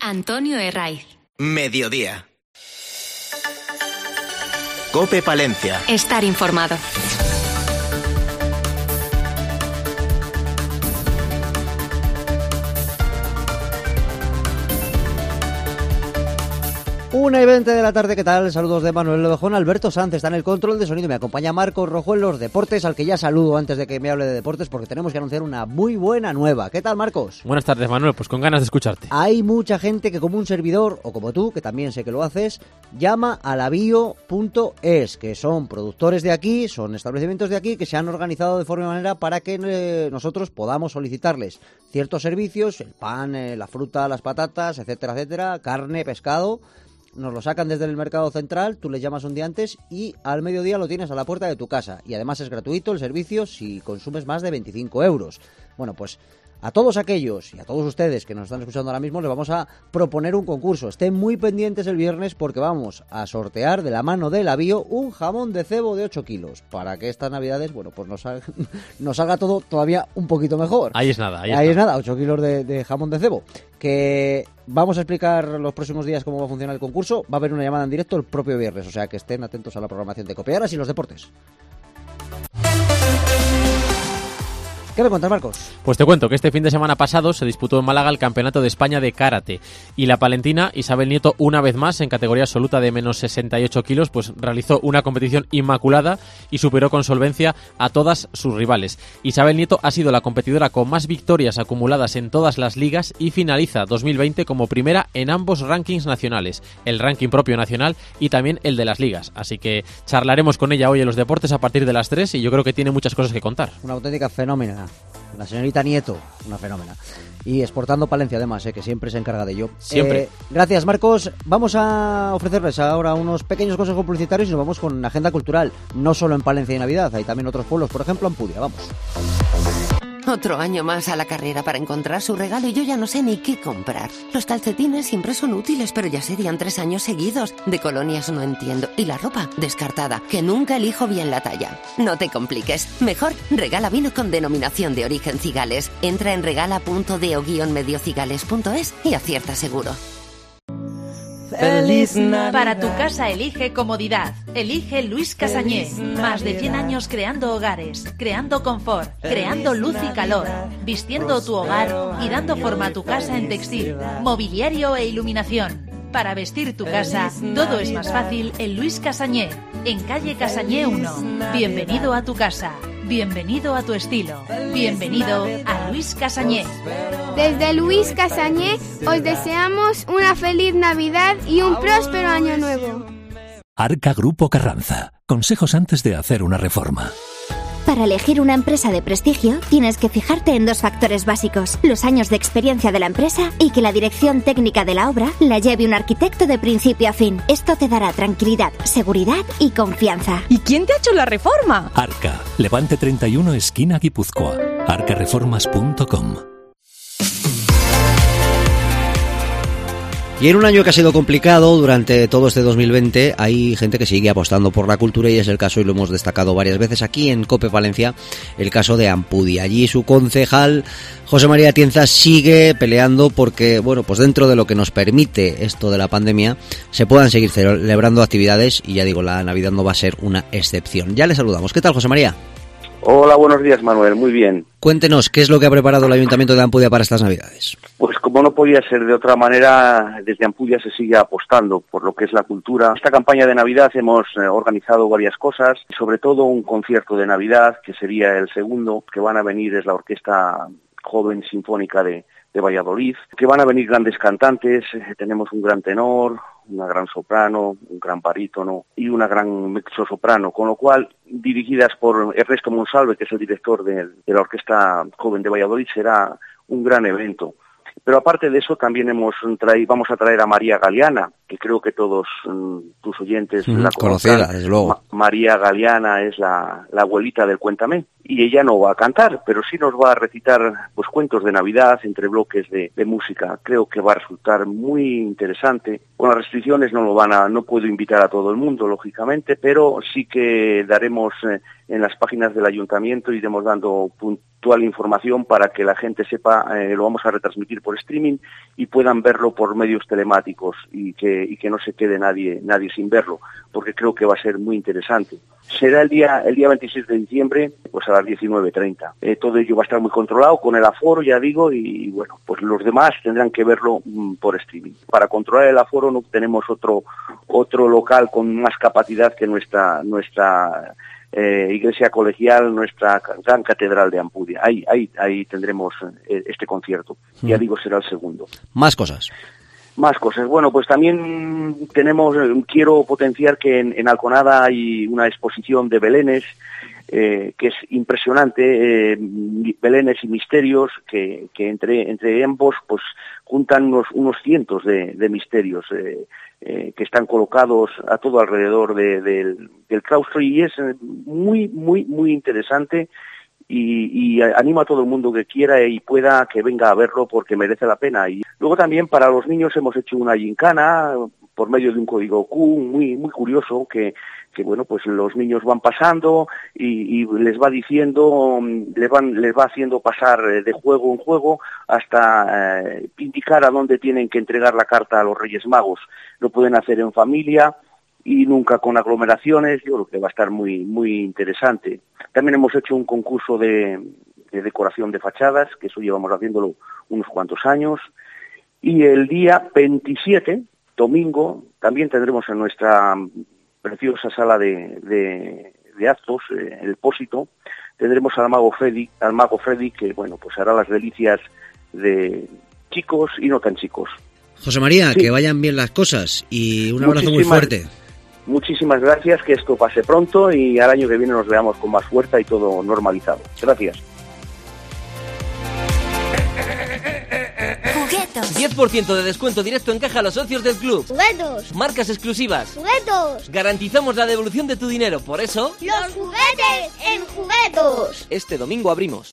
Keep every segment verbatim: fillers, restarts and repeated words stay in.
Antonio Herraiz. Mediodía. COPE Palencia. Estar informado. Una y veinte de la tarde, ¿qué tal? Saludos de Manuel Lobejón. Alberto Sanz está en el control de sonido. Me acompaña Marcos Rojo en los deportes, al que ya saludo antes de que me hable de deportes, porque tenemos que anunciar una muy buena nueva. ¿Qué tal, Marcos? Buenas tardes, Manuel. Pues con ganas de escucharte. Hay mucha gente que, como un servidor, o como tú, que también sé que lo haces, llama a labio punto es, que son productores de aquí, son establecimientos de aquí, que se han organizado de forma y manera para que eh, nosotros podamos solicitarles ciertos servicios, el pan, eh, la fruta, las patatas, etcétera, etcétera, carne, pescado. Nos lo sacan desde el mercado central, tú les llamas un día antes y al mediodía lo tienes a la puerta de tu casa. Y además es gratuito el servicio si consumes más de veinticinco euros. Bueno, pues a todos aquellos y a todos ustedes que nos están escuchando ahora mismo les vamos a proponer un concurso. Estén muy pendientes el viernes porque vamos a sortear de la mano de Labio un jamón de cebo de ocho kilos para que estas navidades, bueno, pues nos salga, nos salga todo todavía un poquito mejor. Ahí es nada. Ahí, ahí es nada. nada, ocho kilos de, de jamón de cebo. Que vamos a explicar los próximos días cómo va a funcionar el concurso. Va a haber una llamada en directo el propio viernes, o sea que estén atentos a la programación de COPE. Ahora sí, los deportes. ¿Qué me cuentas, Marcos? Pues te cuento que este fin de semana pasado se disputó en Málaga el Campeonato de España de Karate y la palentina Isabel Nieto, una vez más en categoría absoluta de menos sesenta y ocho kilos, pues realizó una competición inmaculada y superó con solvencia a todas sus rivales. Isabel Nieto ha sido la competidora con más victorias acumuladas en todas las ligas y finaliza dos mil veinte como primera en ambos rankings nacionales, el ranking propio nacional y también el de las ligas. Así que charlaremos con ella hoy en los deportes a partir de las tres y yo creo que tiene muchas cosas que contar. Una auténtica fenómena. La señorita Nieto, una fenómena. Y exportando Palencia además, eh, que siempre se encarga de ello. Siempre. Eh, gracias, Marcos. Vamos a ofrecerles ahora unos pequeños consejos publicitarios y nos vamos con agenda cultural. No solo en Palencia y Navidad, hay también otros pueblos, por ejemplo Ampudia. Vamos. Otro año más a la carrera para encontrar su regalo y yo ya no sé ni qué comprar. Los calcetines siempre son útiles, pero ya serían tres años seguidos. De colonias no entiendo. Y la ropa, descartada, que nunca elijo bien la talla. No te compliques. Mejor regala vino con denominación de origen Cigales. Entra en regala punto deo guion medio cigales punto es y acierta seguro. Feliz Navidad. Para tu casa elige comodidad. Elige Luis Casañé. Más de cien años creando hogares, creando confort, creando luz y calor, vistiendo tu hogar y dando forma a tu casa en textil, mobiliario e iluminación. Para vestir tu casa, todo es más fácil en Luis Casañé, en calle Casañé uno. Bienvenido a tu casa. Bienvenido a tu estilo. Bienvenido a Luis Casañé. Desde Luis Casañé os deseamos una feliz Navidad y un próspero año nuevo. Arca Grupo Carranza. Consejos antes de hacer una reforma. Para elegir una empresa de prestigio, tienes que fijarte en dos factores básicos: los años de experiencia de la empresa y que la dirección técnica de la obra la lleve un arquitecto de principio a fin. Esto te dará tranquilidad, seguridad y confianza. ¿Y quién te ha hecho la reforma? Arca, Levante treinta y uno, esquina Guipúzcoa. arca reformas punto com. Y en un año que ha sido complicado durante todo este dos mil veinte, hay gente que sigue apostando por la cultura y es el caso, y lo hemos destacado varias veces aquí en COPE Palencia, el caso de Ampudia. Allí su concejal, José María Atienza, sigue peleando porque, bueno, pues dentro de lo que nos permite esto de la pandemia, se puedan seguir celebrando actividades y ya digo, la Navidad no va a ser una excepción. Ya le saludamos. ¿Qué tal, José María? Hola, buenos días, Manuel. Muy bien. Cuéntenos, ¿qué es lo que ha preparado el Ayuntamiento de Ampudia para estas Navidades? Pues como no podía ser de otra manera, desde Ampudia se sigue apostando por lo que es la cultura. Esta campaña de Navidad hemos eh, organizado varias cosas, sobre todo un concierto de Navidad, que sería el segundo, que van a venir es la Orquesta Joven Sinfónica de, de Valladolid, que van a venir grandes cantantes, eh, tenemos un gran tenor, una gran soprano, un gran barítono y una gran mezzosoprano, con lo cual, dirigidas por Ernesto Monsalve, que es el director de, de la Orquesta Joven de Valladolid, será un gran evento. Pero aparte de eso, también hemos traído, vamos a traer a María Galeana, que creo que todos um, tus oyentes mm, la conocida, desde luego. Ma- María Galeana es la, la abuelita del Cuéntame. y ella no va a cantar, pero sí nos va a recitar pues cuentos de Navidad entre bloques de, de música. Creo que va a resultar muy interesante. Con las restricciones no lo van a, no puedo invitar a todo el mundo, lógicamente, pero sí que daremos eh, en las páginas del ayuntamiento, iremos dando puntual información para que la gente sepa, eh, lo vamos a retransmitir por streaming y puedan verlo por medios telemáticos y que, y que no se quede nadie, nadie sin verlo, porque creo que va a ser muy interesante. Será el día, el día veintiséis de diciembre, pues a las diecinueve treinta. Eh, todo ello va a estar muy controlado con el aforo, ya digo, y bueno, pues los demás tendrán que verlo mm, por streaming. Para controlar el aforo no tenemos otro, otro local con más capacidad que nuestra, nuestra eh, iglesia colegial, nuestra gran catedral de Ampudia. Ahí, ahí, ahí tendremos eh, este concierto. Mm. Ya digo, será el segundo. Más cosas. Más cosas. Bueno, pues también tenemos, quiero potenciar que en, en Alconada hay una exposición de belenes, eh, que es impresionante, eh, belenes y misterios, que, que entre, entre ambos pues juntan unos, unos cientos de, de misterios, eh, eh, que están colocados a todo alrededor de, de, del claustro, y es muy, muy, muy interesante. Y, y animo a todo el mundo que quiera y pueda que venga a verlo porque merece la pena. Y luego también para los niños hemos hecho una gincana por medio de un código Q muy muy curioso que, que bueno, pues los niños van pasando y, y les va diciendo, les van les va haciendo pasar de juego en juego hasta eh, indicar a dónde tienen que entregar la carta a los Reyes Magos. Lo pueden hacer en familia y nunca con aglomeraciones. Yo creo que va a estar muy muy interesante. También hemos hecho un concurso de, de decoración de fachadas, que eso llevamos haciéndolo unos cuantos años, y el día veintisiete, domingo, también tendremos en nuestra preciosa sala de, de, de actos, eh, el Pósito, tendremos al mago Freddy, al mago Freddy, que bueno, pues hará las delicias de chicos y no tan chicos. José María, sí. Que vayan bien las cosas y un abrazo Muchísimas, muy fuerte. Muchísimas gracias, que esto pase pronto y al año que viene nos veamos con más fuerza y todo normalizado. Gracias. Juguetos. diez por ciento de descuento directo en caja a los socios del club. Juguetos. Marcas exclusivas. Juguetos. Garantizamos la devolución de tu dinero, por eso... ¡Los juguetes en Juguetos! Este domingo abrimos.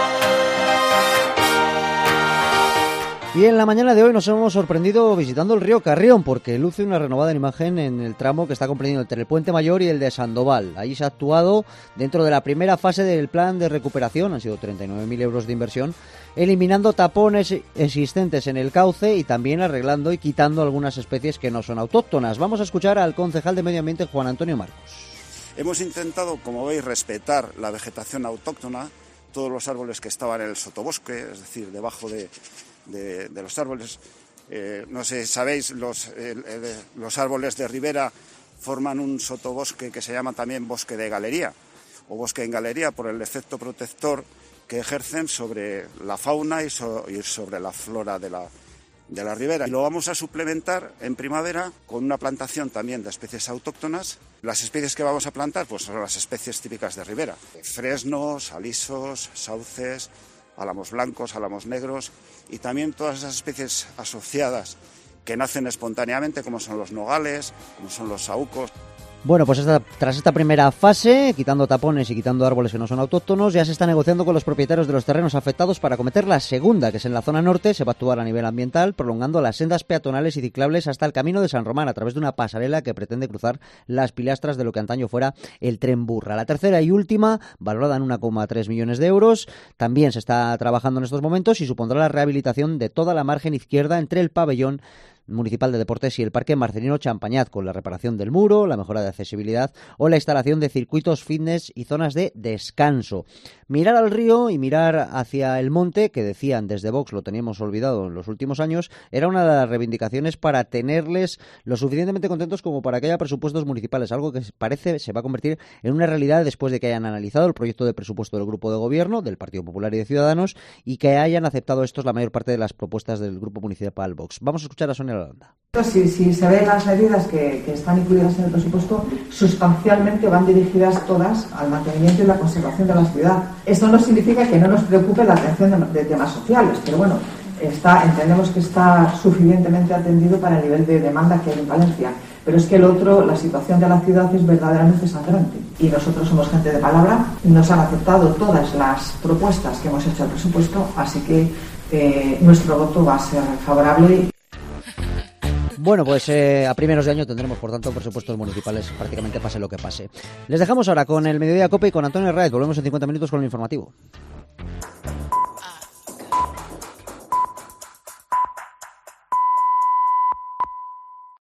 Y en la mañana de hoy nos hemos sorprendido visitando el río Carrión, porque luce una renovada imagen en el tramo que está comprendido entre el Puente Mayor y el de Sandoval. Allí se ha actuado dentro de la primera fase del plan de recuperación, han sido treinta y nueve mil euros de inversión, eliminando tapones existentes en el cauce y también arreglando y quitando algunas especies que no son autóctonas. Vamos a escuchar al concejal de Medio Ambiente, Juan Antonio Marcos. Hemos intentado, como veis, respetar la vegetación autóctona, todos los árboles que estaban en el sotobosque, es decir, debajo de... De, de los árboles. Eh, no sé, sabéis, los, eh, eh, los árboles de ribera forman un sotobosque que se llama también bosque de galería o bosque en galería por el efecto protector que ejercen sobre la fauna y, so, y sobre la flora de la, de la ribera. Y lo vamos a suplementar en primavera con una plantación también de especies autóctonas. Las especies que vamos a plantar pues son las especies típicas de ribera: fresnos, alisos, sauces, álamos blancos, álamos negros, y también todas esas especies asociadas que nacen espontáneamente, como son los nogales, como son los saúcos. Bueno, pues esta, tras esta primera fase, quitando tapones y quitando árboles que no son autóctonos, ya se está negociando con los propietarios de los terrenos afectados para acometer la segunda, que es en la zona norte. Se va a actuar a nivel ambiental, prolongando las sendas peatonales y ciclables hasta el Camino de San Román, a través de una pasarela que pretende cruzar las pilastras de lo que antaño fuera el Tren Burra. La tercera y última, valorada en uno coma tres millones de euros, también se está trabajando en estos momentos y supondrá la rehabilitación de toda la margen izquierda entre el pabellón municipal de deportes y el Parque Marcelino Champañat, con la reparación del muro, la mejora de accesibilidad o la instalación de circuitos fitness y zonas de descanso. Mirar al río y mirar hacia el monte, que decían desde Vox lo teníamos olvidado en los últimos años, era una de las reivindicaciones para tenerles lo suficientemente contentos como para que haya presupuestos municipales, algo que parece se va a convertir en una realidad después de que hayan analizado el proyecto de presupuesto del Grupo de Gobierno, del Partido Popular y de Ciudadanos, y que hayan aceptado estos la mayor parte de las propuestas del Grupo Municipal Vox. Vamos a escuchar a Sonia Lalanda. Si, si se ven las medidas que, que están incluidas en el presupuesto, sustancialmente van dirigidas todas al mantenimiento y la conservación de la ciudad. Esto no significa que no nos preocupe la atención de, de temas sociales, pero bueno, está, entendemos que está suficientemente atendido para el nivel de demanda que hay en Palencia. Pero es que el otro, la situación de la ciudad es verdaderamente sangrante. Y nosotros somos gente de palabra, nos han aceptado todas las propuestas que hemos hecho al presupuesto, así que eh, nuestro voto va a ser favorable. Bueno, pues eh, a primeros de año tendremos, por tanto, presupuestos municipales prácticamente pase lo que pase. Les dejamos ahora con el Mediodía Cope y con Antonio Herráez. Volvemos en cincuenta minutos con el informativo.